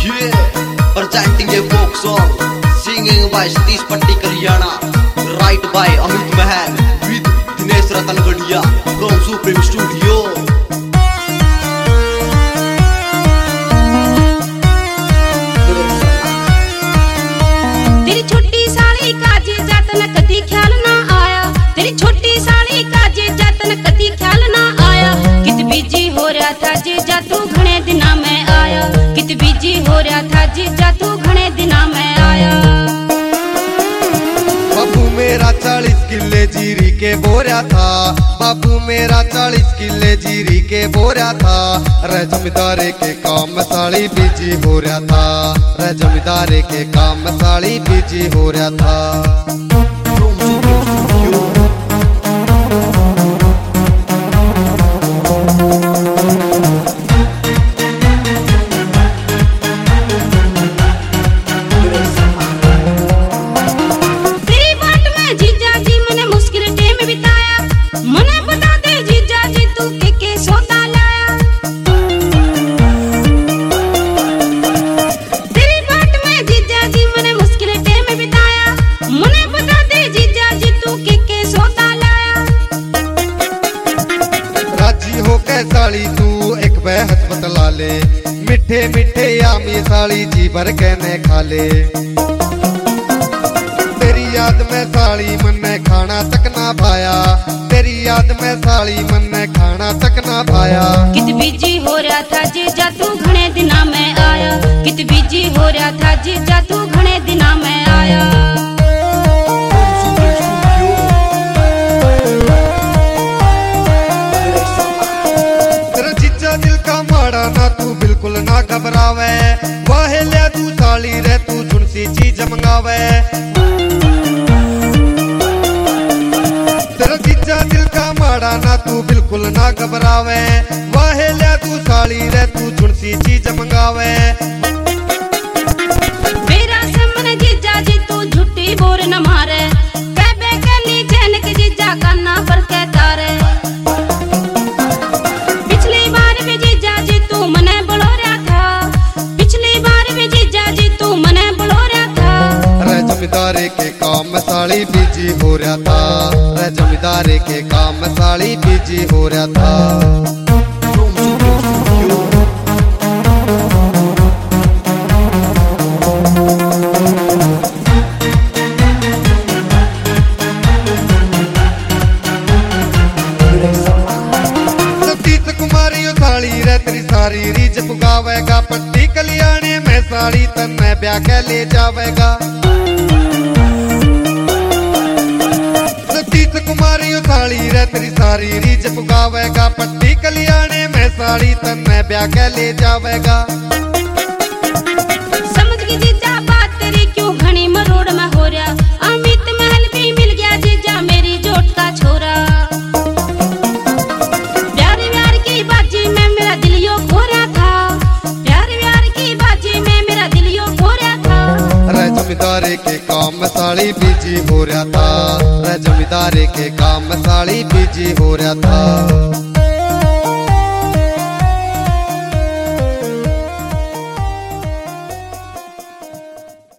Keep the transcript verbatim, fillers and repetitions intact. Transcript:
presenting a folk song, singing by Satish Patti Kalyana, right by Amit Mahal with Dinesh Ratan Gadia from Supreme Studio. तेरी छोटी साड़ी का जे जतन कदी ख्याल ना आया, तेरी छोटी साड़ी का जे जतन कदी ख्याल ना आया। कित बिजी हो रहा था जे जा तू घणे दिना में आया, कित बिजी हो रहा था जे जा तू घणे दिना में आया। बाबू मेरा चालीस किले जीरी के बोरा था, बाबू मेरा चालीस किले जीरी के बोरा था। रे जमींदारे के काम साली बिजी हो रहा था, रे जमींदारे के काम साली बिजी हो रहा था। साली तू एक बहस बतला ले, मिठे मिठे आमी साली जी भर के ने खा ले। तेरी याद में साली मन ने खाना तक ना पाया, तेरी याद में साली मन ने खाना तक ना पाया। कित बिजी हो रहा था जे जा तू घणे दिना में आया, कित बिजी हो रहा था जे जा तू घणे दिना में आया। ना तू बिल्कुल ना घबरावे, वाहे ले तू साली रे तू झुनसी चीज मंगावे। तेरा जीजा दिल का माड़ा ना तू बिल्कुल ना घबरावे, वाहे ले तू साली रे तू झुनसी चीज मंगावे। मेरा सामने जीजा जी तू झूठी बोर न मारे, कहबे कली जैन के जीजा का ना पर कहता रे। पिछली बार भी जीजा जी तू मने बोलो रहा था, पिछली बार भी जीजा जी तू मने बोलो रहा था। रे जमींदारे के काम साली बिजी हो रहा था, रे जमींदारे के काम साली बिजी हो रहा था। साली रे तेरी सारी रीज पुगावेगा, पट्टी कल्याणी में साली तन्ने ब्याह के ले जावेगा। सतीश कुमारी साली रे तेरी सारी रीज पुगावेगा, पट्टी कल्याणी में साली तन्ने ब्याह के ले जावेगा। समझ की जीजा बात तेरी क्यों घनी मरोड़ में हो रहा, अमित महल भी मिल गया जीजा मेरी जोट का छोरा। जमींदारे के काम साली बिजी हो रहा था, रे जमींदारे के काम साली बिजी हो रहा था।